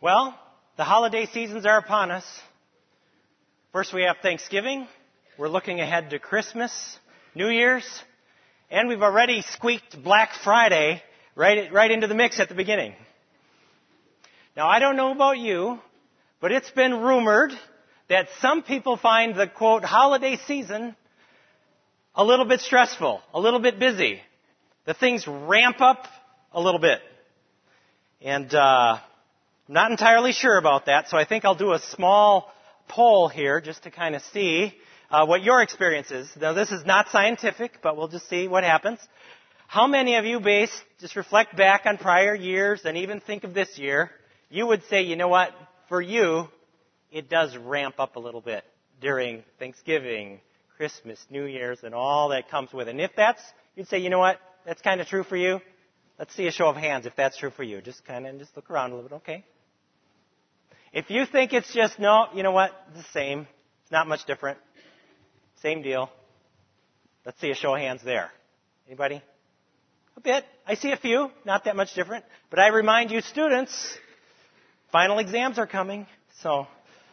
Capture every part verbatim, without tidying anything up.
Well, the holiday seasons are upon us. First we have Thanksgiving. We're looking ahead to Christmas, New Year's, and we've already squeaked Black Friday right, right into the mix at the beginning. Now, I don't know about you, but it's been rumored that some people find the, quote, holiday season a little bit stressful, a little bit busy. The things ramp up a little bit. And uh, I'm not entirely sure about that, so I think I'll do a small poll here just to kind of see uh, what your experience is. Now, this is not scientific, but we'll just see what happens. How many of you, base, just reflect back on prior years and even think of this year, you would say, you know what, for you, it does ramp up a little bit during Thanksgiving, Christmas, New Year's, and all that comes with it. And if that's, you'd say, you know what, that's kind of true for you. Let's see a show of hands if that's true for you. Just kind of just look around a little bit. Okay. If you think it's just, no, you know what, it's the same. It's not much different. Same deal. Let's see a show of hands there. Anybody? A bit. I see a few. Not that much different. But I remind you, students, final exams are coming. So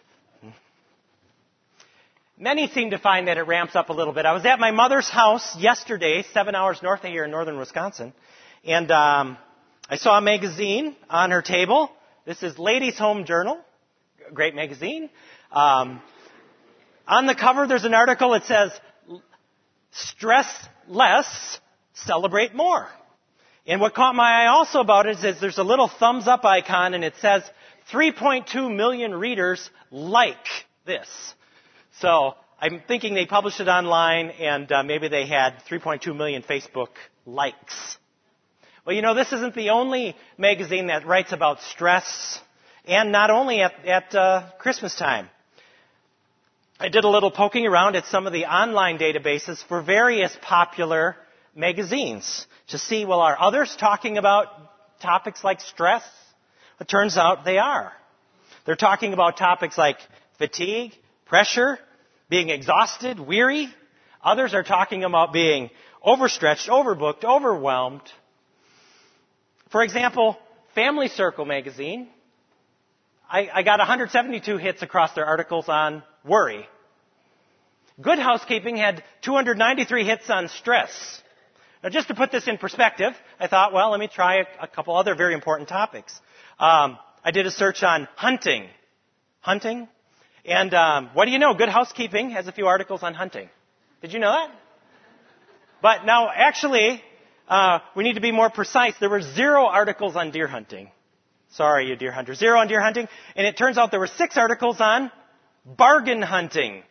many seem to find that it ramps up a little bit. I was at my mother's house yesterday, seven hours north of here in northern Wisconsin. And um, I saw a magazine on her table. This is Ladies' Home Journal, a great magazine. Um, on the cover, there's an article that says, stress less, celebrate more. And what caught my eye also about it is there's a little thumbs up icon, and it says three point two million readers like this. So I'm thinking they published it online, and uh, maybe they had three point two million Facebook likes. Well, you know, this isn't the only magazine that writes about stress, and not only at, at uh, Christmas time. I did a little poking around at some of the online databases for various popular magazines to see, well, are others talking about topics like stress? It turns out they are. They're talking about topics like fatigue, pressure, being exhausted, weary. Others are talking about being overstretched, overbooked, overwhelmed. For example, Family Circle magazine, I, I got one hundred seventy-two hits across their articles on worry. Good Housekeeping had two hundred ninety-three hits on stress. Now, just to put this in perspective, I thought, well, let me try a, a couple other very important topics. Um, I did a search on hunting. Hunting. And um, what do you know? Good Housekeeping has a few articles on hunting. Did you know that? But now, actually, uh, we need to be more precise. There were zero articles on deer hunting. Sorry, you deer hunters. Zero on deer hunting. And it turns out there were six articles on bargain hunting.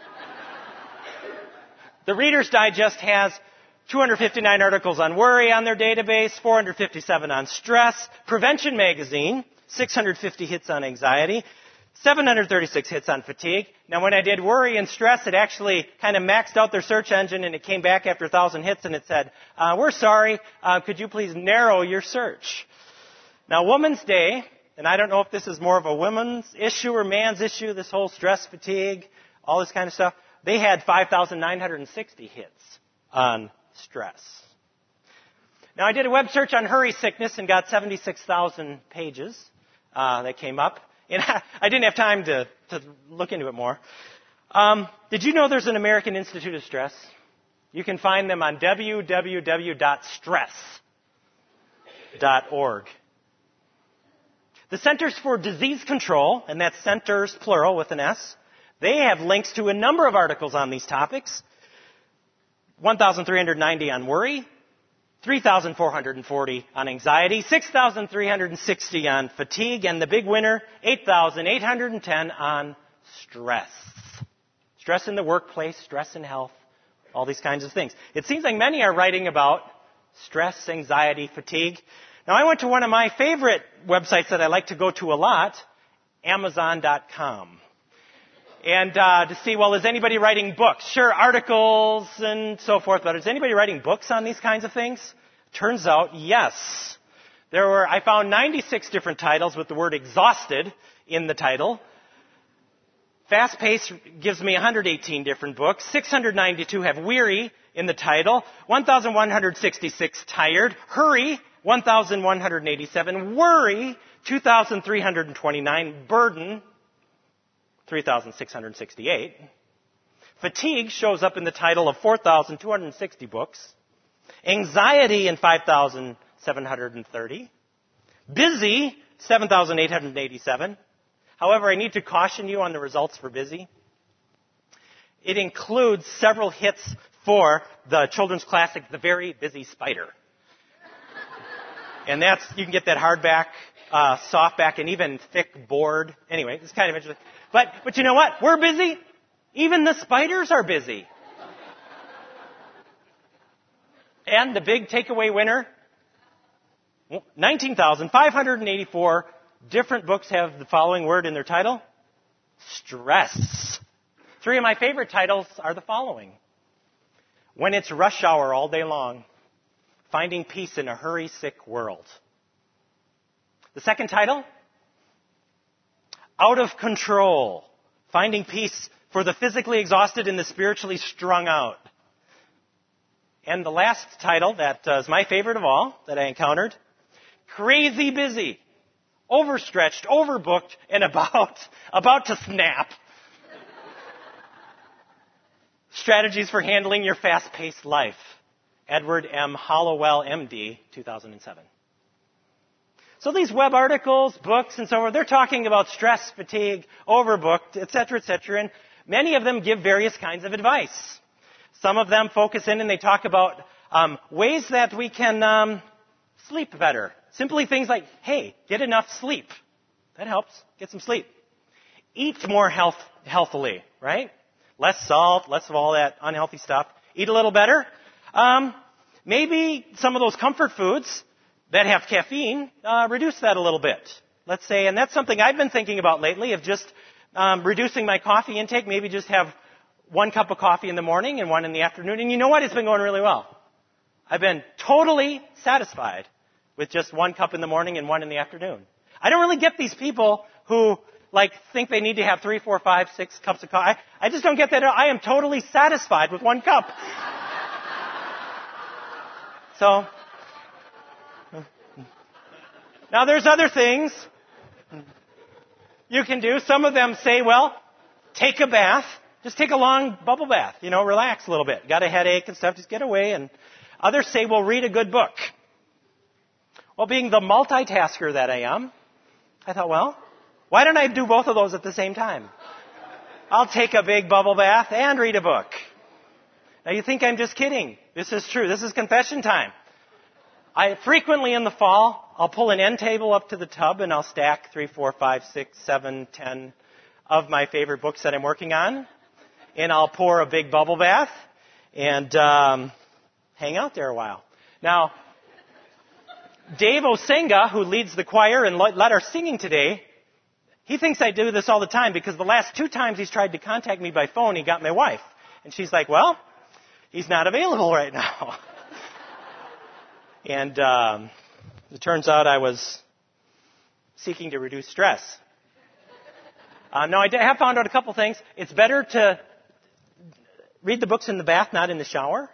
The Reader's Digest has two hundred fifty-nine articles on worry on their database, four hundred fifty-seven on stress. Prevention Magazine, six hundred fifty hits on anxiety, seven hundred thirty-six hits on fatigue. Now, when I did worry and stress, it actually kind of maxed out their search engine, and it came back after one thousand hits, and it said, uh, we're sorry, uh, could you please narrow your search? Now, Women's Day, and I don't know if this is more of a women's issue or man's issue, this whole stress, fatigue, all this kind of stuff, they had five thousand nine hundred sixty hits on stress. Now, I did a web search on hurry sickness and got seventy-six thousand pages uh, that came up. And I didn't have time to, to look into it more. Um, did you know there's an American Institute of Stress? You can find them on w w w dot stress dot org. The Centers for Disease Control, and that's centers plural with an S, they have links to a number of articles on these topics. one thousand three hundred ninety on worry, three thousand four hundred forty on anxiety, six thousand three hundred sixty on fatigue, and the big winner, eight thousand eight hundred ten on stress. Stress in the workplace, stress in health, all these kinds of things. It seems like many are writing about stress, anxiety, fatigue. Now, I went to one of my favorite websites that I like to go to a lot, amazon dot com. And uh, to see, well, is anybody writing books? Sure, articles and so forth, but is anybody writing books on these kinds of things? Turns out, yes. There were, I found ninety-six different titles with the word exhausted in the title. Fast Pace gives me one hundred eighteen different books. six hundred ninety-two have weary in the title. one thousand one hundred sixty-six tired. Hurry, one thousand one hundred eighty-seven. Worry, two thousand three hundred twenty-nine. Burden, three thousand six hundred sixty-eight. Fatigue shows up in the title of four thousand two hundred sixty books. Anxiety in five thousand seven hundred thirty. Busy, seven thousand eight hundred eighty-seven. However, I need to caution you on the results for busy. It includes several hits for the children's classic, The Very Busy Spider. And that's, you can get that hardback, uh, softback, and even thick board. Anyway, it's kind of interesting. But, but you know what? We're busy. Even the spiders are busy. And the big takeaway winner, nineteen thousand five hundred eighty-four different books have the following word in their title. Stress. Three of my favorite titles are the following. When It's Rush Hour All Day Long, Finding Peace in a Hurry-Sick World. The second title, Out of Control, Finding Peace for the Physically Exhausted and the Spiritually Strung Out. And the last title, that uh, is my favorite of all that I encountered, Crazy Busy, Overstretched, Overbooked, and About, about to Snap. Strategies for Handling Your Fast-Paced Life. Edward M. Hollowell, M D, two thousand seven. So these web articles, books, and so forth, they're talking about stress, fatigue, overbooked, et cetera, et cetera, and many of them give various kinds of advice. Some of them focus in and they talk about um, ways that we can um, sleep better. Simply things like, hey, get enough sleep. That helps. Get some sleep. Eat more health, healthily, right? Less salt, less of all that unhealthy stuff. Eat a little better. Um, maybe some of those comfort foods that have caffeine, uh, reduce that a little bit. Let's say, and that's something I've been thinking about lately, of just um, reducing my coffee intake. Maybe just have one cup of coffee in the morning and one in the afternoon. And you know what? It's been going really well. I've been totally satisfied with just one cup in the morning and one in the afternoon. I don't really get these people who like think they need to have three, four, five, six cups of coffee. I, I just don't get that. I am totally satisfied with one cup. So, now there's other things you can do. Some of them say, well, take a bath. Just take a long bubble bath. You know, relax a little bit. Got a headache and stuff, just get away. And others say, well, read a good book. Well, being the multitasker that I am, I thought, well, why don't I do both of those at the same time? I'll take a big bubble bath and read a book. Now, you think I'm just kidding. This is true. This is confession time. I frequently in the fall, I'll pull an end table up to the tub and I'll stack three, four, five, six, seven, ten of my favorite books that I'm working on. And I'll pour a big bubble bath and um, hang out there a while. Now, Dave Osenga, who leads the choir and led our singing today, he thinks I do this all the time because the last two times he's tried to contact me by phone, he got my wife. And she's like, well, he's not available right now. And um, it turns out I was seeking to reduce stress. Uh, now, I have found out a couple things. It's better to read the books in the bath, not in the shower.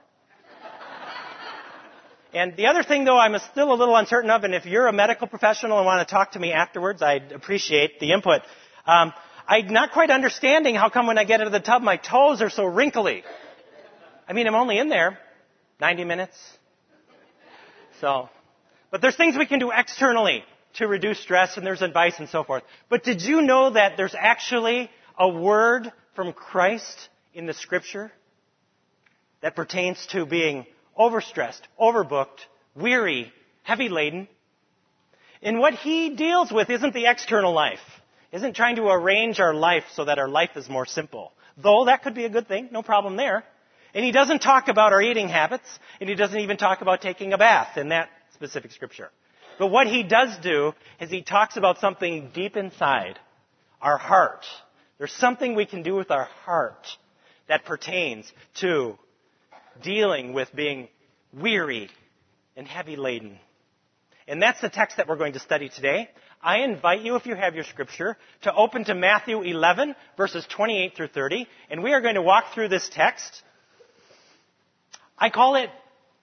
And the other thing, though, I'm still a little uncertain of, and if you're a medical professional and want to talk to me afterwards, I'd appreciate the input. Um, I'm not quite understanding how come when I get into the tub, my toes are so wrinkly. I mean, I'm only in there ninety minutes. So, but there's things we can do externally to reduce stress, and there's advice and so forth. But did you know that there's actually a word from Christ in the Scripture that pertains to being overstressed, overbooked, weary, heavy laden? And what he deals with isn't the external life, isn't trying to arrange our life so that our life is more simple. Though that could be a good thing, no problem there. And he doesn't talk about our eating habits, and he doesn't even talk about taking a bath in that specific scripture. But what he does do is he talks about something deep inside, our heart. There's something we can do with our heart that pertains to dealing with being weary and heavy laden. And that's the text that we're going to study today. I invite you, if you have your scripture, to open to Matthew eleven, verses twenty-eight through thirty. And we are going to walk through this text. I call it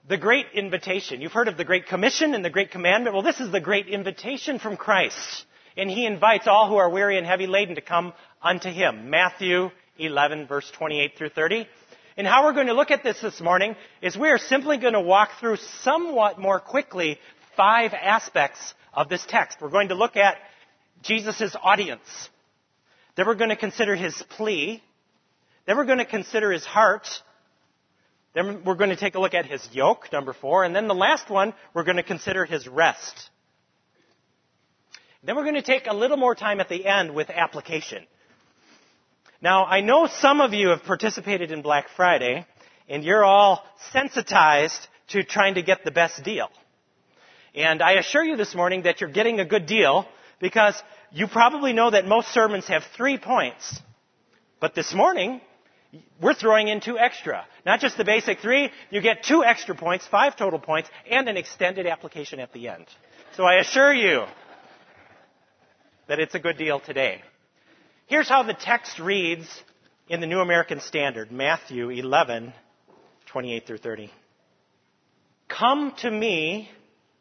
the great invitation. You've heard of the Great Commission and the Great Commandment. Well, this is the great invitation from Christ. And he invites all who are weary and heavy laden to come unto him. Matthew eleven, verse twenty-eight through thirty. And how we're going to look at this this morning is we are simply going to walk through somewhat more quickly five aspects of this text. We're going to look at Jesus' audience. Then we're going to consider his plea. Then we're going to consider his heart. Then we're going to take a look at his yoke, number four. And then the last one, we're going to consider his rest. Then we're going to take a little more time at the end with application. Now, I know some of you have participated in Black Friday, and you're all sensitized to trying to get the best deal. And I assure you this morning that you're getting a good deal because you probably know that most sermons have three points. But this morning, we're throwing in two extra. Not just the basic three, you get two extra points, five total points, and an extended application at the end. So I assure you that it's a good deal today. Here's how the text reads in the New American Standard, Matthew eleven, twenty-eight through thirty. Come to me,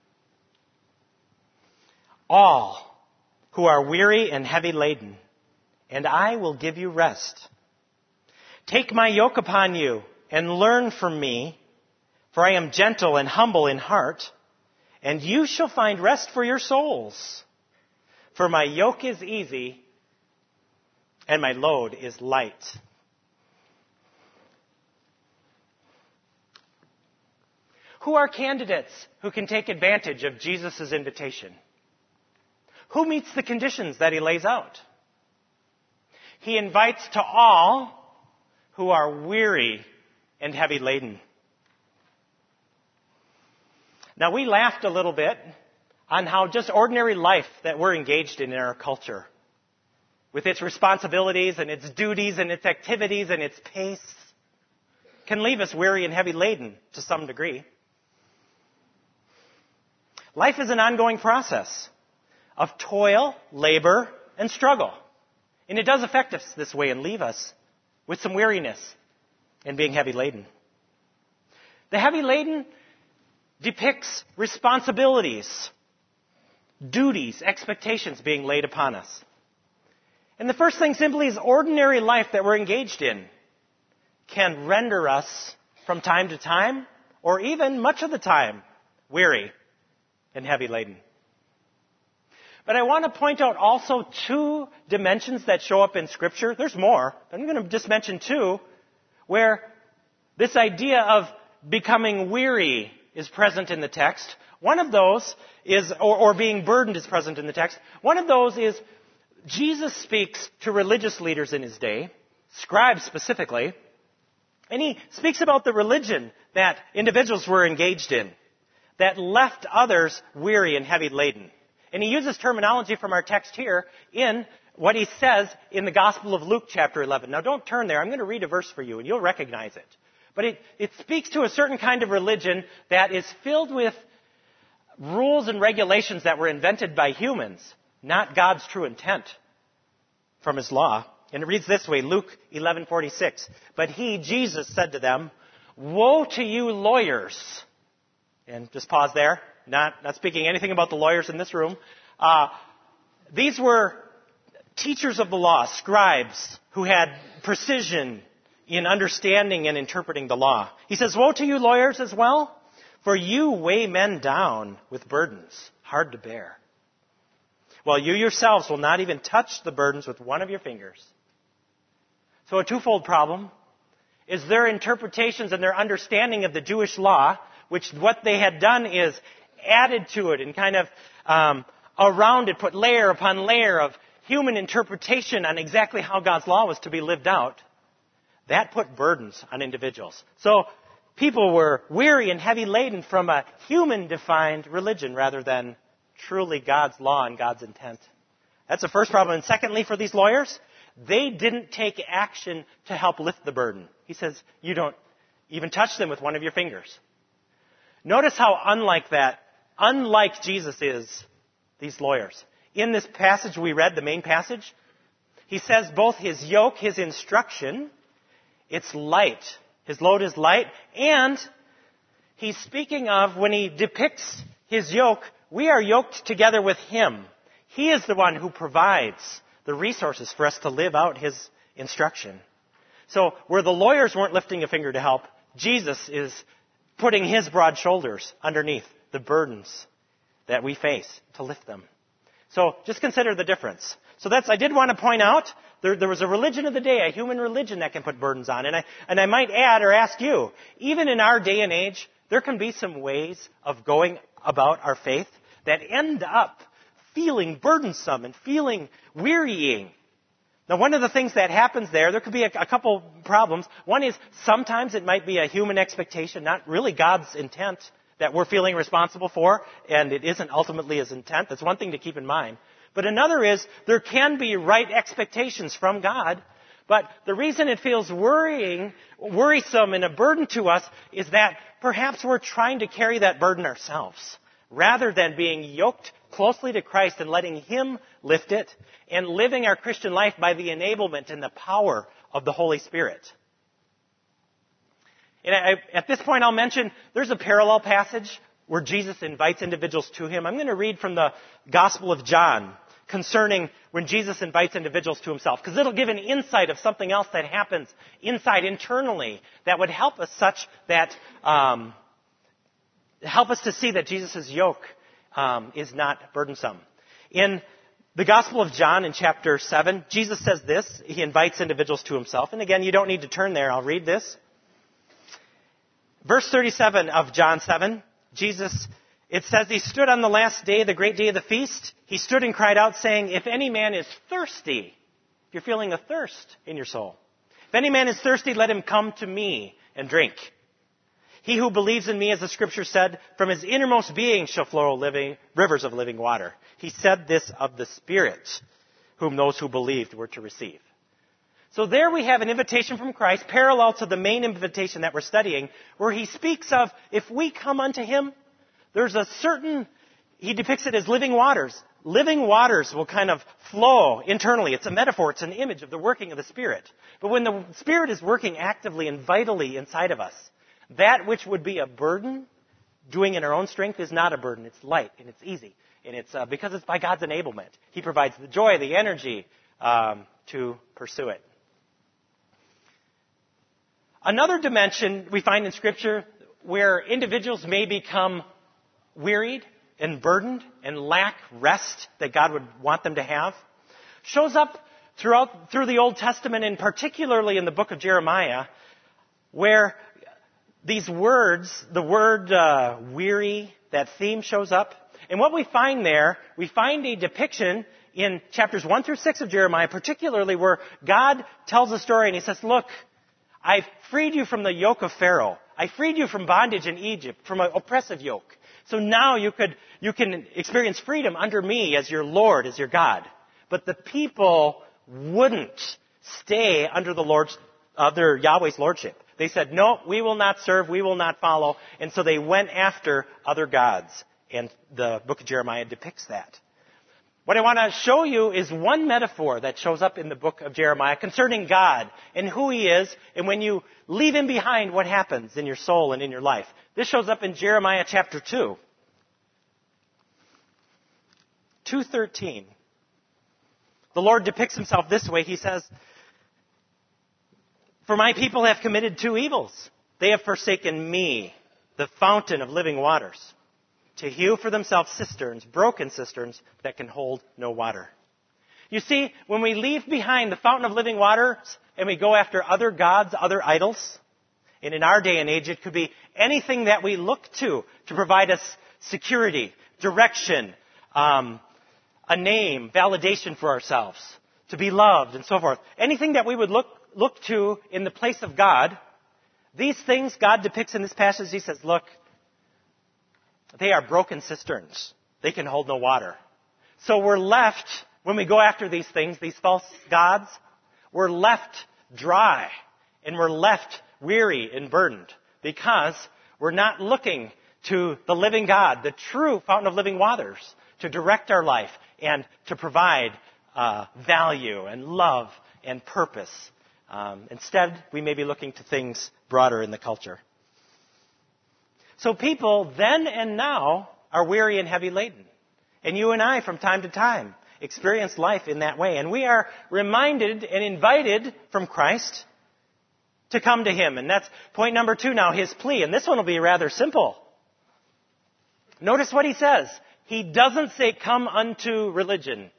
all who are weary and heavy laden, and I will give you rest. Take my yoke upon you and learn from me, for I am gentle and humble in heart, and you shall find rest for your souls. For my yoke is easy and my load is light. Who are candidates who can take advantage of Jesus' invitation? Who meets the conditions that he lays out? He invites to all who are weary and heavy laden. Now, we laughed a little bit on how just ordinary life that we're engaged in in our culture, with its responsibilities and its duties and its activities and its pace, can leave us weary and heavy laden to some degree. Life is an ongoing process of toil, labor, and struggle. And it does affect us this way and leave us with some weariness and being heavy laden. The heavy laden depicts responsibilities, duties, expectations being laid upon us. And the first thing simply is ordinary life that we're engaged in can render us from time to time, or even much of the time, weary and heavy laden. But I want to point out also two dimensions that show up in Scripture. There's more, but I'm going to just mention two, where this idea of becoming weary is present in the text. One of those is, or, or being burdened is present in the text. One of those is Jesus speaks to religious leaders in his day, scribes specifically, and he speaks about the religion that individuals were engaged in that left others weary and heavy laden. And he uses terminology from our text here in what he says in the Gospel of Luke chapter eleven. Now don't turn there. I'm going to read a verse for you and you'll recognize it. But it, it speaks to a certain kind of religion that is filled with rules and regulations that were invented by humans, not God's true intent from his law. And it reads this way, Luke eleven forty-six. But he, Jesus, said to them, woe to you lawyers. And just pause there. Not, not speaking anything about the lawyers in this room. Uh, these were teachers of the law, scribes, who had precision in understanding and interpreting the law. He says, woe to you lawyers as well, for you weigh men down with burdens, hard to bear, while you yourselves will not even touch the burdens with one of your fingers. So a twofold problem is their interpretations and their understanding of the Jewish law, which what they had done is added to it and kind of um, around it, put layer upon layer of human interpretation on exactly how God's law was to be lived out. That put burdens on individuals. So people were weary and heavy laden from a human-defined religion rather than truly God's law and God's intent. That's the first problem. And secondly, for these lawyers, they didn't take action to help lift the burden. He says, you don't even touch them with one of your fingers. Notice how unlike that, unlike Jesus is, these lawyers. In this passage we read, the main passage, he says both his yoke, his instruction, it's light. His load is light, and he's speaking of when he depicts his yoke, we are yoked together with him. He is the one who provides the resources for us to live out his instruction. So where the lawyers weren't lifting a finger to help, Jesus is putting his broad shoulders underneath the burdens that we face to lift them. So just consider the difference. So that's, I did want to point out, there, there was a religion of the day, a human religion that can put burdens on. And I, and I might add or ask you, even in our day and age, there can be some ways of going about our faith that end up feeling burdensome and feeling wearying. Now, one of the things that happens there, there could be a, a couple problems. One is sometimes it might be a human expectation, not really God's intent that we're feeling responsible for, and it isn't ultimately his intent. That's one thing to keep in mind. But another is there can be right expectations from God, but the reason it feels worrying, worrisome and a burden to us is that perhaps we're trying to carry that burden ourselves, rather than being yoked closely to Christ and letting him lift it and living our Christian life by the enablement and the power of the Holy Spirit. And I, at this point, I'll mention there's a parallel passage where Jesus invites individuals to him. I'm going to read from the Gospel of John concerning when Jesus invites individuals to himself, because it'll give an insight of something else that happens inside, internally, that would help us such that, um, help us to see that Jesus' yoke um, is not burdensome. In the Gospel of John in chapter seven, Jesus says this. He invites individuals to himself. And again, you don't need to turn there. I'll read this. Verse thirty-seven of John seven, Jesus, it says, he stood on the last day, the great day of the feast. He stood and cried out, saying, if any man is thirsty, if you're feeling a thirst in your soul, if any man is thirsty, let him come to me and drink. He who believes in me, as the scripture said, from his innermost being shall flow living, rivers of living water. He said this of the Spirit, whom those who believed were to receive. So there we have an invitation from Christ, parallel to the main invitation that we're studying, where he speaks of, if we come unto him, there's a certain, he depicts it as living waters. Living waters will kind of flow internally. It's a metaphor. It's an image of the working of the Spirit. But when the Spirit is working actively and vitally inside of us, that which would be a burden, doing in our own strength, is not a burden. It's light and it's easy. And it's uh, because it's by God's enablement. He provides the joy, the energy um, to pursue it. Another dimension we find in Scripture where individuals may become wearied and burdened and lack rest that God would want them to have shows up throughout through the Old Testament, and particularly in the book of Jeremiah, where these words, the word uh, weary, that theme shows up. And what we find there, we find a depiction in chapters one through six of Jeremiah, particularly where God tells a story and he says, look, I've freed you from the yoke of Pharaoh. I freed you from bondage in Egypt, from an oppressive yoke. So now you could, you can experience freedom under me as your Lord, as your God. But the people wouldn't stay under the Lord's, under Yahweh's lordship. They said, no, we will not serve, we will not follow. And so they went after other gods. And the book of Jeremiah depicts that. What I want to show you is one metaphor that shows up in the book of Jeremiah concerning God and who he is. And when you leave him behind, what happens in your soul and in your life. This shows up in Jeremiah chapter two. two thirteen. The Lord depicts himself this way. He says, for my people have committed two evils. They have forsaken me, the fountain of living waters, to hew for themselves cisterns, broken cisterns that can hold no water. You see, when we leave behind the fountain of living waters and we go after other gods, other idols, and in our day and age it could be anything that we look to to provide us security, direction, um, a name, validation for ourselves, to be loved and so forth. Anything that we would look look to in the place of God, these things God depicts in this passage. He says, look, they are broken cisterns. They can hold no water. So we're left, when we go after these things, these false gods, we're left dry and we're left weary and burdened because we're not looking to the living God, the true fountain of living waters, to direct our life and to provide uh, value and love and purpose. Um, instead, we may be looking to things broader in the culture. So people then and now are weary and heavy laden. And you and I, from time to time, experience life in that way. And we are reminded and invited from Christ to come to Him. And that's point number two now, His plea. And this one will be rather simple. Notice what He says. He doesn't say, come unto religion.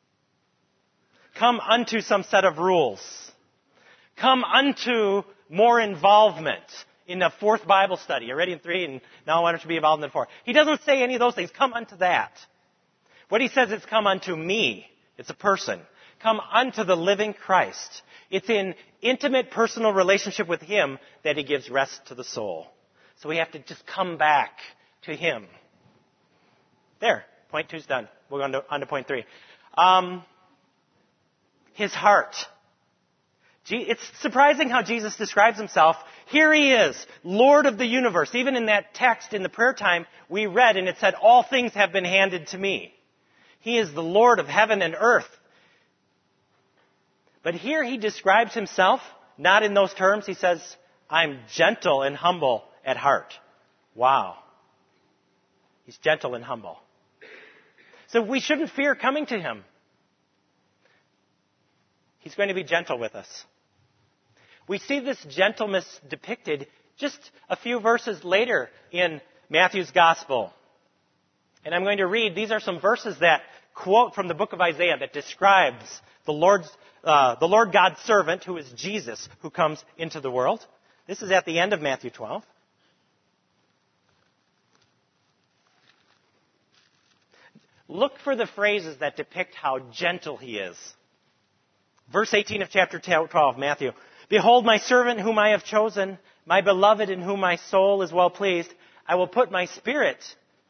Come unto some set of rules. Come unto more involvement in the fourth Bible study. You're already in three, and now why don't you be involved in the four? He doesn't say any of those things. Come unto that. What He says is, come unto me. It's a person. Come unto the living Christ. It's in intimate personal relationship with Him that He gives rest to the soul. So we have to just come back to Him. There. Point two's done. We're going to, on to point three. Um, his heart. It's surprising how Jesus describes Himself. Here He is, Lord of the universe. Even in that text in the prayer time we read, and it said, all things have been handed to me. He is the Lord of heaven and earth. But here He describes Himself, not in those terms. He says, I'm gentle and humble at heart. Wow. He's gentle and humble. So we shouldn't fear coming to Him. He's going to be gentle with us. We see this gentleness depicted just a few verses later in Matthew's Gospel. And I'm going to read, these are some verses that quote from the book of Isaiah that describes the Lord's, uh, the Lord God's servant, who is Jesus, who comes into the world. This is at the end of Matthew twelve. Look for the phrases that depict how gentle He is. Verse eighteen of chapter twelve, Matthew. Behold my servant whom I have chosen, my beloved in whom my soul is well pleased. I will put my spirit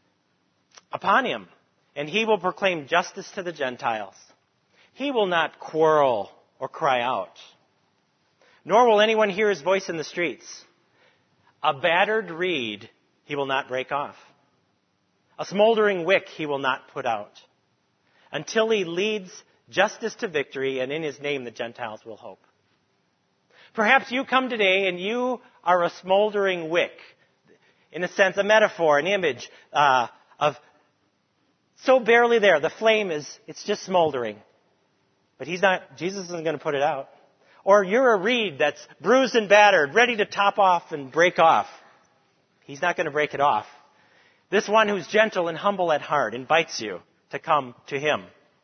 upon him, and he will proclaim justice to the Gentiles. He will not quarrel or cry out, nor will anyone hear his voice in the streets. A battered reed he will not break off. A smoldering wick he will not put out, until he leads justice to victory, and in his name the Gentiles will hope. Perhaps you come today and you are a smoldering wick. In a sense, a metaphor, an image uh, of so barely there. The flame is, it's just smoldering. But he's not, Jesus isn't going to put it out. Or you're a reed that's bruised and battered, ready to top off and break off. He's not going to break it off. This one who's gentle and humble at heart invites you to come to Him.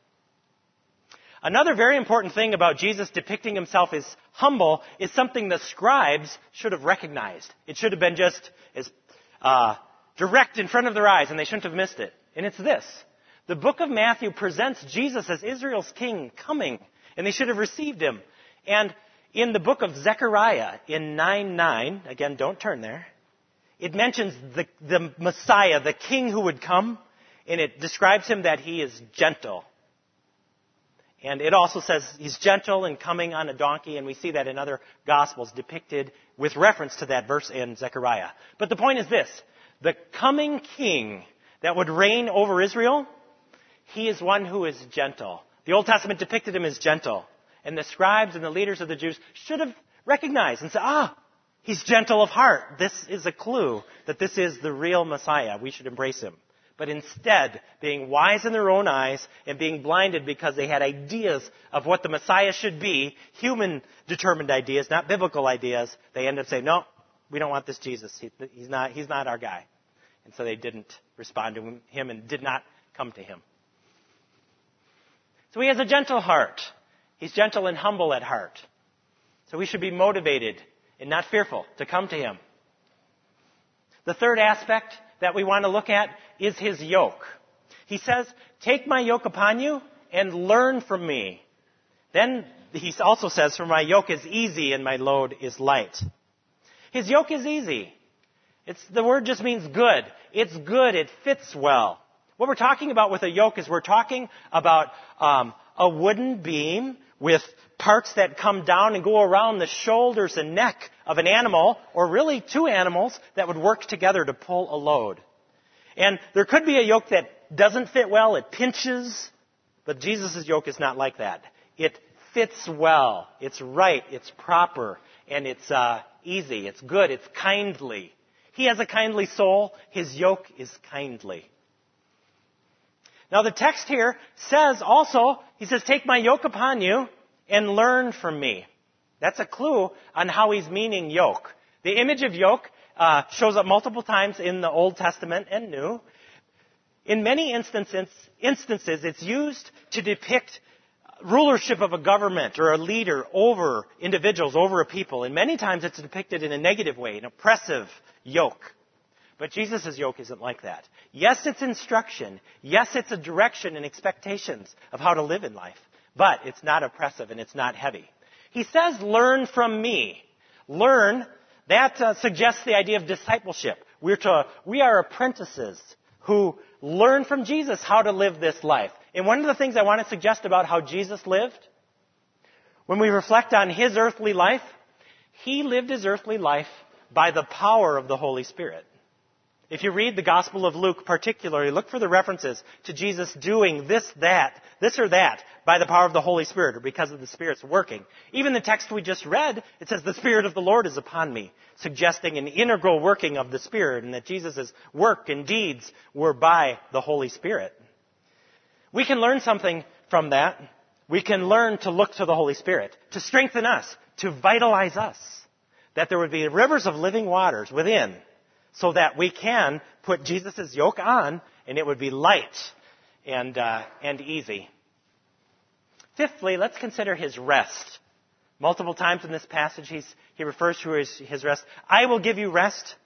Another very important thing about Jesus depicting Himself as humble is something the scribes should have recognized. It should have been just as uh, direct in front of their eyes, and they shouldn't have missed it. And it's this. The book of Matthew presents Jesus as Israel's king coming, and they should have received Him. And in the book of Zechariah, in nine nine, again, don't turn there, it mentions the, the Messiah, the king who would come, and it describes Him that He is gentle. And it also says He's gentle and coming on a donkey, and we see that in other Gospels depicted with reference to that verse in Zechariah. But the point is this, the coming king that would reign over Israel, He is one who is gentle. The Old Testament depicted Him as gentle. And the scribes and the leaders of the Jews should have recognized and said, ah, He's gentle of heart. This is a clue that this is the real Messiah. We should embrace Him. But instead, being wise in their own eyes and being blinded because they had ideas of what the Messiah should be, human-determined ideas, not biblical ideas, they end up saying, no, we don't want this Jesus. He, he's not, he's not our guy. And so they didn't respond to Him and did not come to Him. So He has a gentle heart. He's gentle and humble at heart. So we should be motivated and not fearful to come to Him. The third aspect that we want to look at is His yoke. He says, take my yoke upon you and learn from me. Then He also says, for my yoke is easy and my load is light. His yoke is easy. It's, the word just means good. It's good. It fits well. What we're talking about with a yoke is we're talking about um, a wooden beam with parts that come down and go around the shoulders and neck of an animal, or really two animals, that would work together to pull a load. And there could be a yoke that doesn't fit well, it pinches, but Jesus' yoke is not like that. It fits well, it's right, it's proper, and it's uh, easy, it's good, it's kindly. He has a kindly soul. His yoke is kindly. Now the text here says also, he says, take my yoke upon you and learn from me. That's a clue on how he's meaning yoke. The image of yoke uh, shows up multiple times in the Old Testament and New. In many instances, instances, it's used to depict rulership of a government or a leader over individuals, over a people. And many times it's depicted in a negative way, an oppressive yoke. But Jesus' yoke isn't like that. Yes, it's instruction. Yes, it's a direction and expectations of how to live in life. But it's not oppressive and it's not heavy. He says, learn from me. Learn, that uh, suggests the idea of discipleship. We're to, we are apprentices who learn from Jesus how to live this life. And one of the things I want to suggest about how Jesus lived, when we reflect on his earthly life, he lived his earthly life by the power of the Holy Spirit. If you read the Gospel of Luke particularly, look for the references to Jesus doing this, that, this or that by the power of the Holy Spirit or because of the Spirit's working. Even the text we just read, it says, the Spirit of the Lord is upon me, suggesting an integral working of the Spirit and that Jesus' work and deeds were by the Holy Spirit. We can learn something from that. We can learn to look to the Holy Spirit, to strengthen us, to vitalize us, that there would be rivers of living waters within, so that we can put Jesus' yoke on, and it would be light and uh, and easy. Fifthly, let's consider his rest. Multiple times in this passage, he's, he refers to his, his rest. I will give you rest.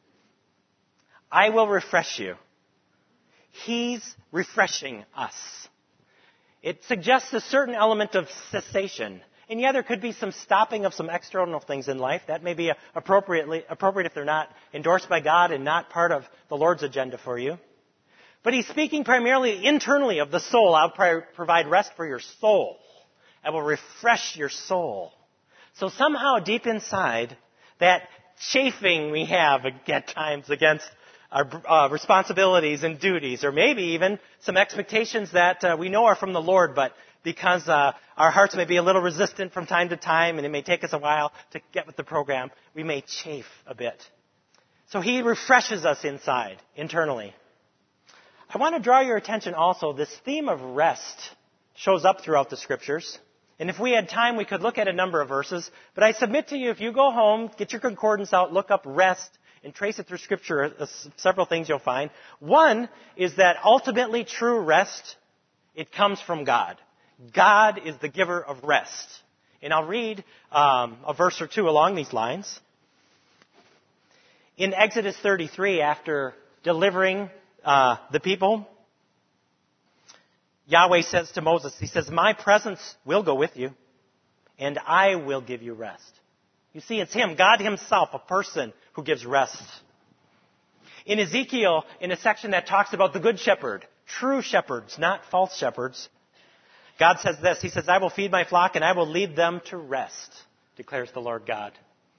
I will refresh you. He's refreshing us. It suggests a certain element of cessation. And yeah, there could be some stopping of some external things in life. That may be appropriately appropriate if they're not endorsed by God and not part of the Lord's agenda for you. But he's speaking primarily internally of the soul. I'll provide rest for your soul. I will refresh your soul. So somehow deep inside, that chafing we have at times against our uh, responsibilities and duties, or maybe even some expectations that uh, we know are from the Lord, but because uh, our hearts may be a little resistant from time to time, and it may take us a while to get with the program, we may chafe a bit. So he refreshes us inside, internally. I want to draw your attention also, this theme of rest shows up throughout the Scriptures. And if we had time, we could look at a number of verses. But I submit to you, if you go home, get your concordance out, look up rest, and trace it through Scripture, uh, several things you'll find. One is that ultimately true rest, it comes from God. God is the giver of rest. And I'll read um, a verse or two along these lines. In Exodus thirty-three, after delivering uh, the people, Yahweh says to Moses, he says, my presence will go with you, and I will give you rest. You see, it's him, God himself, a person who gives rest. In Ezekiel, in a section that talks about the good shepherd, true shepherds, not false shepherds, God says this, he says, I will feed my flock and I will lead them to rest, declares the Lord God.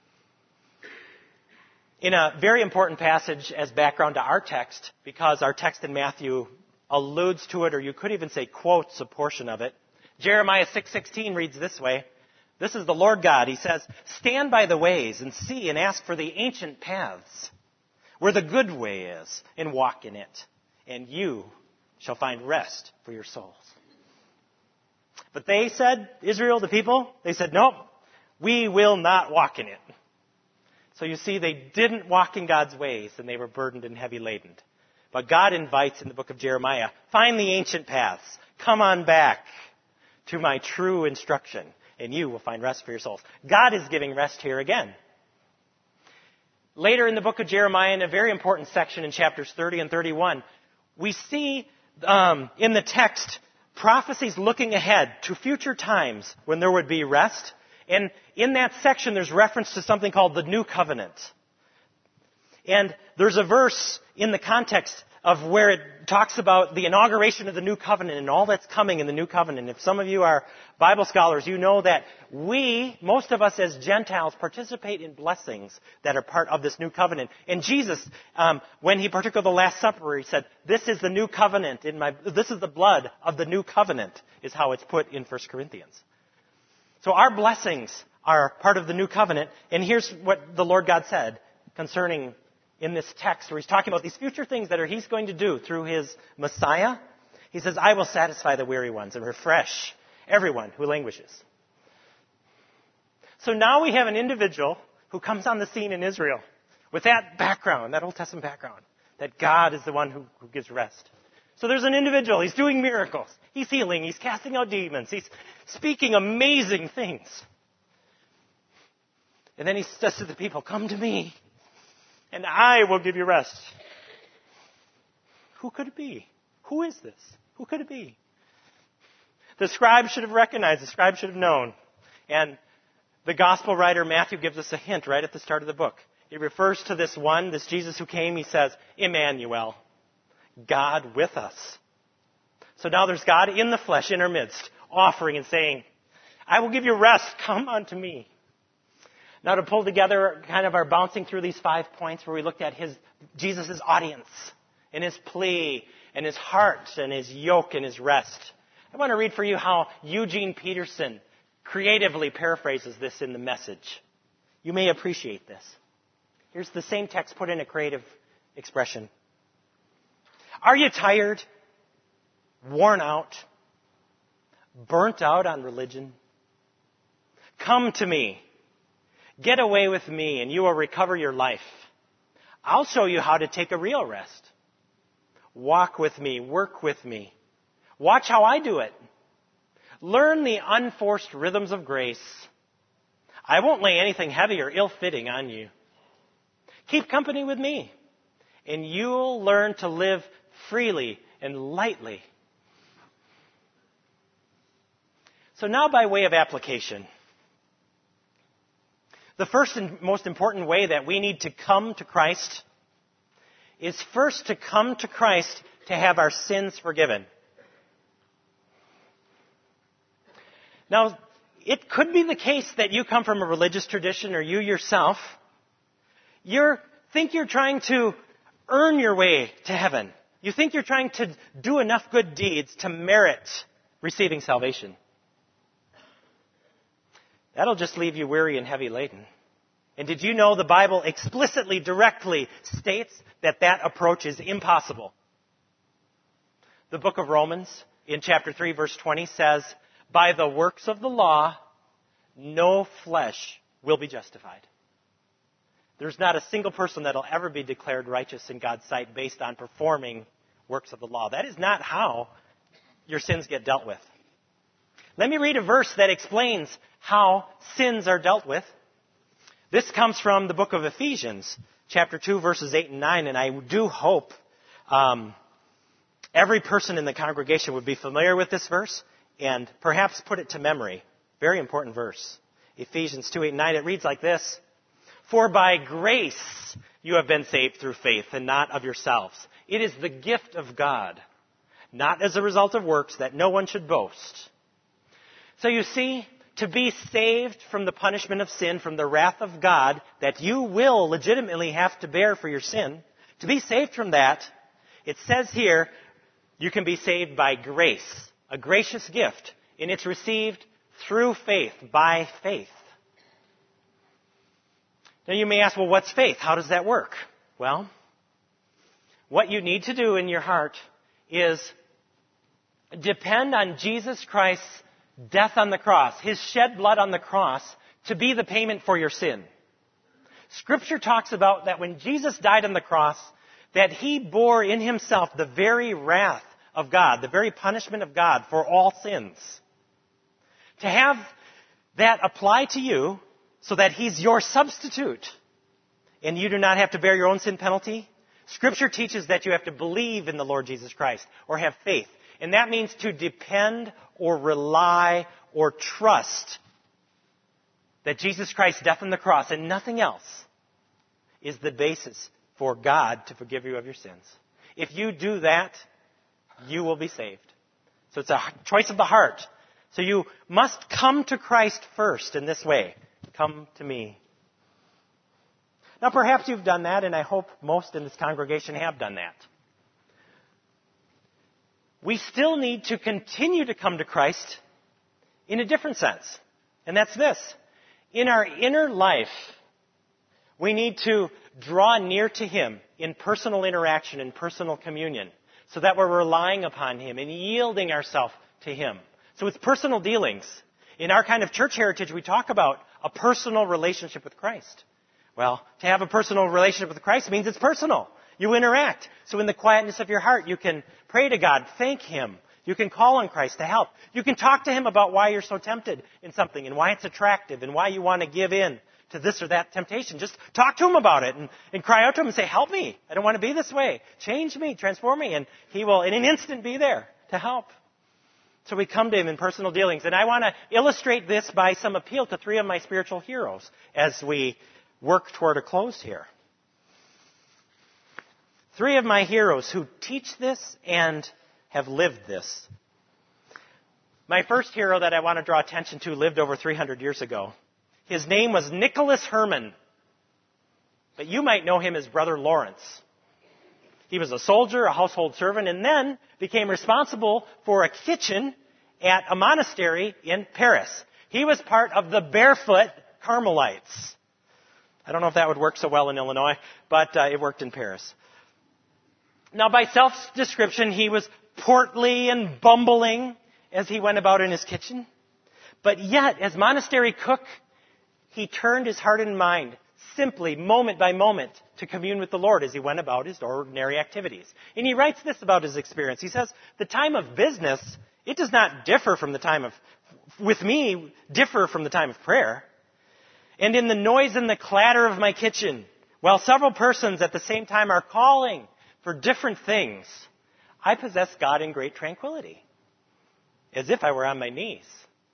In a very important passage as background to our text, because our text in Matthew alludes to it, or you could even say quotes a portion of it, Jeremiah six sixteen reads this way. This is the Lord God. He says, stand by the ways and see and ask for the ancient paths, where the good way is, and walk in it, and you shall find rest for your souls. But they said, Israel, the people, they said, nope, we will not walk in it. So you see, they didn't walk in God's ways, and they were burdened and heavy laden. But God invites in the book of Jeremiah, find the ancient paths. Come on back to my true instruction, and you will find rest for your souls. God is giving rest here again. Later in the book of Jeremiah, in a very important section in chapters thirty and thirty-one, we see um, in the text prophecies looking ahead to future times when there would be rest. And in that section, there's reference to something called the New Covenant. And there's a verse in the context of where it talks about the inauguration of the New Covenant and all that's coming in the New Covenant. If some of you are Bible scholars, you know that we, most of us as Gentiles, participate in blessings that are part of this New Covenant. And Jesus, um, when he partook of the Last Supper, he said, this is the New Covenant in my, this is the blood of the New Covenant, is how it's put in First Corinthians. So our blessings are part of the New Covenant. And here's what the Lord God said concerning in this text where he's talking about these future things that are he's going to do through his Messiah. He says, I will satisfy the weary ones and refresh everyone who languishes. So now we have an individual who comes on the scene in Israel with that background, that Old Testament background, that God is the one who, who gives rest. So there's an individual. He's doing miracles. He's healing. He's casting out demons. He's speaking amazing things. And then he says to the people, come to me, and I will give you rest. Who could it be? Who is this? Who could it be? The scribe should have recognized. The scribe should have known. And the gospel writer Matthew gives us a hint right at the start of the book. He refers to this one, this Jesus who came. He says, Emmanuel, God with us. So now there's God in the flesh in our midst, offering and saying, I will give you rest. Come unto me. Now to pull together kind of our bouncing through these five points where we looked at his Jesus' audience and his plea and his heart and his yoke and his rest. I want to read for you how Eugene Peterson creatively paraphrases this in the Message. You may appreciate this. Here's the same text put in a creative expression. Are you tired, worn out, burnt out on religion? Come to me. Get away with me and you will recover your life. I'll show you how to take a real rest. Walk with me, work with me. Watch how I do it. Learn the unforced rhythms of grace. I won't lay anything heavy or ill-fitting on you. Keep company with me, and you'll learn to live freely and lightly. So now by way of application, the first and most important way that we need to come to Christ is first to come to Christ to have our sins forgiven. Now, it could be the case that you come from a religious tradition or you yourself, you think you're trying to earn your way to heaven. You think you're trying to do enough good deeds to merit receiving salvation. That'll just leave you weary and heavy laden. And did you know the Bible explicitly, directly states that that approach is impossible? The book of Romans in chapter three, verse twenty says, by the works of the law, no flesh will be justified. There's not a single person that will ever be declared righteous in God's sight based on performing works of the law. That is not how your sins get dealt with. Let me read a verse that explains how sins are dealt with. This comes from the book of Ephesians, chapter two, verses eight and nine, and I do hope um, every person in the congregation would be familiar with this verse and perhaps put it to memory. Very important verse. Ephesians two, eight and nine, it reads like this. For by grace you have been saved through faith, and not of yourselves. It is the gift of God, not as a result of works, that no one should boast. So you see, to be saved from the punishment of sin, from the wrath of God, that you will legitimately have to bear for your sin, to be saved from that, it says here, you can be saved by grace, a gracious gift, and it's received through faith, by faith. Now you may ask, well, what's faith? How does that work? Well, what you need to do in your heart is depend on Jesus Christ's death on the cross, his shed blood on the cross, to be the payment for your sin. Scripture talks about that when Jesus died on the cross, that he bore in himself the very wrath of God, the very punishment of God for all sins. To have that apply to you so that he's your substitute and you do not have to bear your own sin penalty, Scripture teaches that you have to believe in the Lord Jesus Christ or have faith. And that means to depend or rely or trust that Jesus Christ's death on the cross and nothing else is the basis for God to forgive you of your sins. If you do that, you will be saved. So it's a choice of the heart. So you must come to Christ first in this way. Come to me. Now perhaps you've done that, and I hope most in this congregation have done that. We still need to continue to come to Christ in a different sense. And that's this. In our inner life, We need to draw near to Him in personal interaction and personal communion so that we're relying upon Him and yielding ourselves to Him. So it's personal dealings. In our kind of church heritage, we talk about a personal relationship with Christ. Well, to have a personal relationship with Christ means it's personal. You interact. So in the quietness of your heart, you can pray to God, thank Him. You can call on Christ to help. You can talk to Him about why you're so tempted in something and why it's attractive and why you want to give in to this or that temptation. Just talk to Him about it and, and cry out to Him and say, help me. I don't want to be this way. Change me, transform me. And He will in an instant be there to help. So we come to Him in personal dealings. And I want to illustrate this by some appeal to three of my spiritual heroes as we work toward a close here. Three of my heroes who teach this and have lived this. My first hero that I want to draw attention to lived over three hundred years ago. His name was Nicholas Herman, but you might know him as Brother Lawrence. He was a soldier, a household servant, and then became responsible for a kitchen at a monastery in Paris. He was part of the Barefoot Carmelites. I don't know if that would work so well in Illinois, but uh, it worked in Paris. Now, by self-description, he was portly and bumbling as he went about in his kitchen. But yet, as monastery cook, he turned his heart and mind simply, moment by moment, to commune with the Lord as he went about his ordinary activities. And he writes this about his experience. He says, the time of business, it does not differ from the time of, with me, differ from the time of prayer. And in the noise and the clatter of my kitchen, while several persons at the same time are calling for different things, I possess God in great tranquility, as if I were on my knees.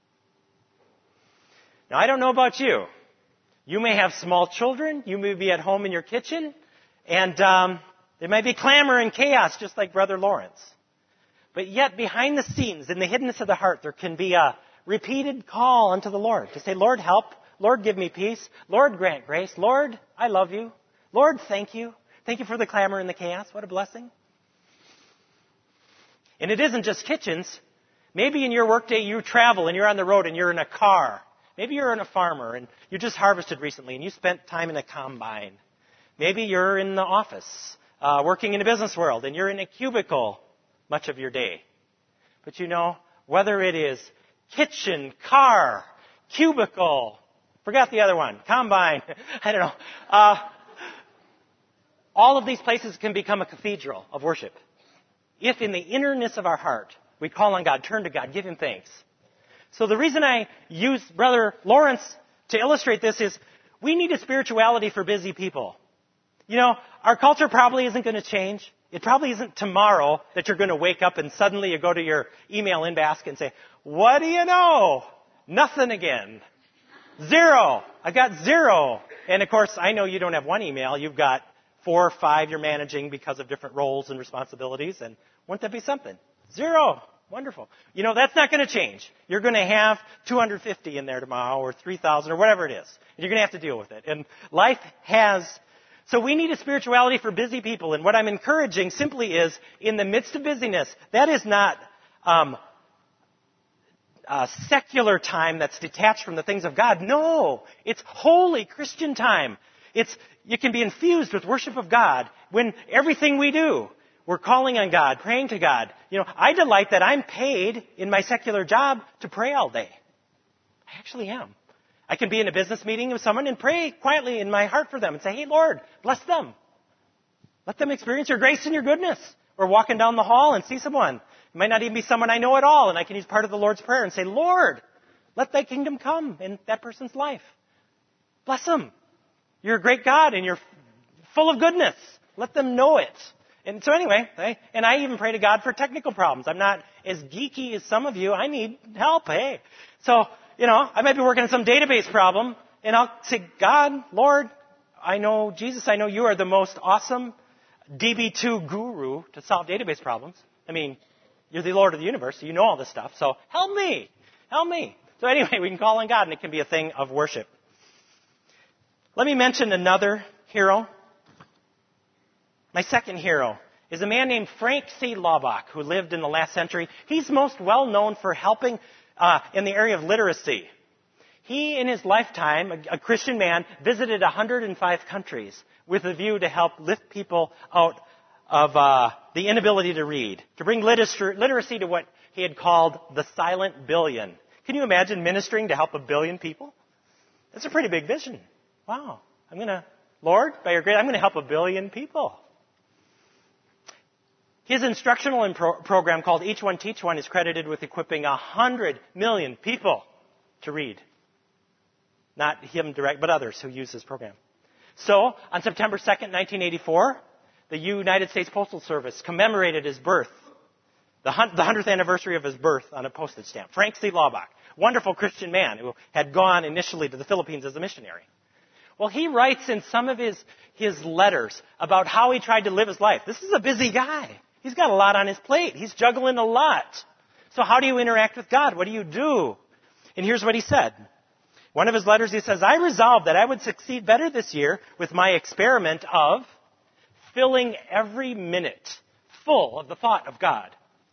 Now, I don't know about you. You may have small children. You may be at home in your kitchen. And um, there might be clamor and chaos, just like Brother Lawrence. But yet, behind the scenes, in the hiddenness of the heart, there can be a repeated call unto the Lord to say, Lord, help. Lord, give me peace. Lord, grant grace. Lord, I love you. Lord, thank you. Thank you for the clamor and the chaos. What a blessing. And it isn't just kitchens. Maybe in your workday you travel and you're on the road and you're in a car. Maybe you're in a farmer and you just harvested recently and you spent time in a combine. Maybe you're in the office uh, working in the business world and you're in a cubicle much of your day. But you know, whether it is kitchen, car, cubicle, forgot the other one, combine, I don't know. Uh, all of these places can become a cathedral of worship. If in the innerness of our heart we call on God, turn to God, give Him thanks. So the reason I use Brother Lawrence to illustrate this is we need a spirituality for busy people. You know, our culture probably isn't going to change. It probably isn't tomorrow that you're going to wake up and suddenly you go to your email inbox and say, what do you know? Nothing again. Zero. I got zero. And of course, I know you don't have one email. You've got four or five you're managing because of different roles and responsibilities. And wouldn't that be something? Zero. Wonderful. You know, that's not going to change. You're going to have two hundred fifty in there tomorrow or three thousand or whatever it is. And you're going to have to deal with it. And life has... So we need a spirituality for busy people. And what I'm encouraging simply is, in the midst of busyness, that is not um, a secular time that's detached from the things of God. No, it's holy Christian time. It's you can be infused with worship of God when everything we do, we're calling on God, praying to God. You know, I delight that I'm paid in my secular job to pray all day. I actually am. I can be in a business meeting with someone and pray quietly in my heart for them and say, hey, Lord, bless them. Let them experience your grace and your goodness. Or walking down the hall and see someone. It might not even be someone I know at all, and I can use part of the Lord's Prayer and say, Lord, let thy kingdom come in that person's life. Bless them. You're a great God, and you're full of goodness. Let them know it. And so anyway, I, and I even pray to God for technical problems. I'm not as geeky as some of you. I need help, hey. So, you know, I might be working on some database problem, and I'll say, God, Lord, I know, Jesus, I know you are the most awesome D B two guru to solve database problems. I mean, you're the Lord of the universe, so you know all this stuff. So help me. Help me. So anyway, we can call on God, and it can be a thing of worship. Let me mention another hero. My second hero is a man named Frank C. Laubach, who lived in the last century. He's most well known for helping uh, in the area of literacy. He, in his lifetime, a, a Christian man, visited one hundred five countries with a view to help lift people out of uh, the inability to read, to bring literacy, literacy to what he had called the silent billion. Can you imagine ministering to help a billion people? That's a pretty big vision. Wow. I'm going to, Lord, by your grace, I'm going to help a billion people. His instructional pro- program called Each One Teach One is credited with equipping one hundred million people to read. Not him direct, but others who use this program. So, on September second, nineteen eighty-four, the United States Postal Service commemorated his birth, the hundredth anniversary of his birth on a postage stamp. Frank C. Laubach, wonderful Christian man who had gone initially to the Philippines as a missionary. Well, he writes in some of his, his letters about how he tried to live his life. This is a busy guy. He's got a lot on his plate. He's juggling a lot. So how do you interact with God? What do you do? And here's what he said. One of his letters, he says, I resolved that I would succeed better this year with my experiment of filling every minute full of the thought of God.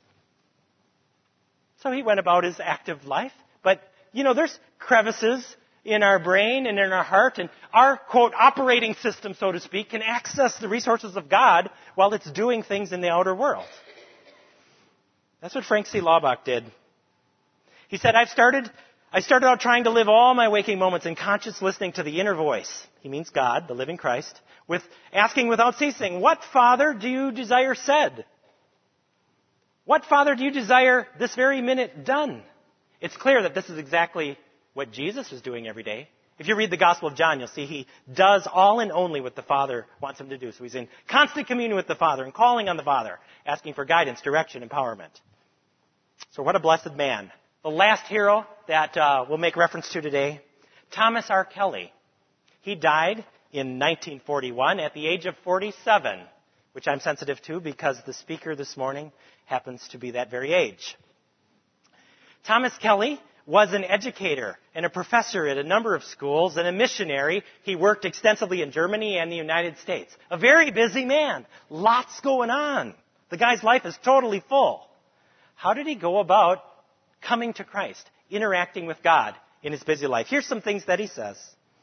So he went about his active life. But, you know, there's crevices in our brain and in our heart, and our, quote, operating system, so to speak, can access the resources of God while it's doing things in the outer world. That's what Frank C. Laubach did. He said, I've started, I started out trying to live all my waking moments in conscious listening to the inner voice. He means God, the living Christ, with asking without ceasing, what, Father, do you desire said? What, Father, do you desire this very minute done? It's clear that this is exactly what Jesus is doing every day. If you read the Gospel of John, you'll see he does all and only what the Father wants him to do. So he's in constant communion with the Father and calling on the Father, asking for guidance, direction, empowerment. So what a blessed man. The last hero that uh, we'll make reference to today, Thomas R. Kelly. He died in nineteen forty-one at the age of forty-seven, which I'm sensitive to because the speaker this morning happens to be that very age. Thomas Kelly was an educator and a professor at a number of schools and a missionary. He worked extensively in Germany and the United States. A very busy man. Lots going on. The guy's life is totally full. How did he go about coming to Christ, interacting with God in his busy life? Here's some things that he says.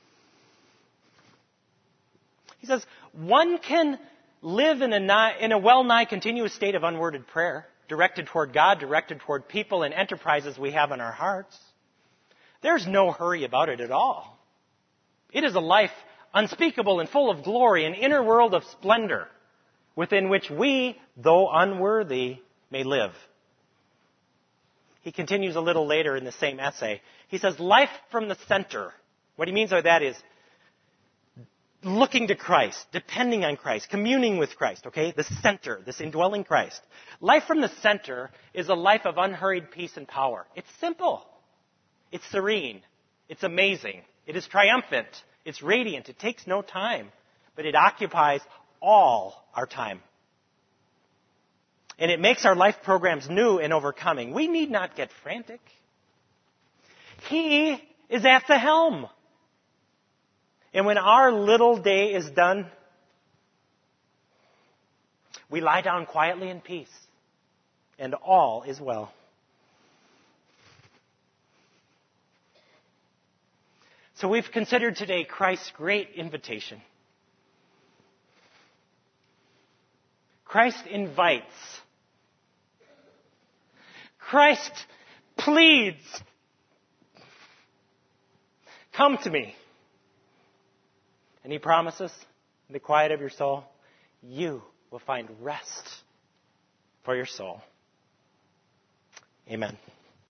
He says, one can live in a, nigh, in a well-nigh continuous state of unworded prayer, directed toward God, directed toward people and enterprises we have in our hearts. There's no hurry about it at all. It is a life unspeakable and full of glory, an inner world of splendor within which we, though unworthy, may live. He continues a little later in the same essay. He says, life from the center. What he means by that is looking to Christ, depending on Christ, communing with Christ, okay? The center, this indwelling Christ. Life from the center is a life of unhurried peace and power. It's simple. It's serene. It's amazing. It is triumphant. It's radiant. It takes no time, but it occupies all our time. And it makes our life programs new and overcoming. We need not get frantic. He is at the helm. And when our little day is done, we lie down quietly in peace, and all is well. So we've considered today Christ's great invitation. Christ invites. Christ pleads. Come to me. And he promises, in the quiet of your soul, you will find rest for your soul. Amen.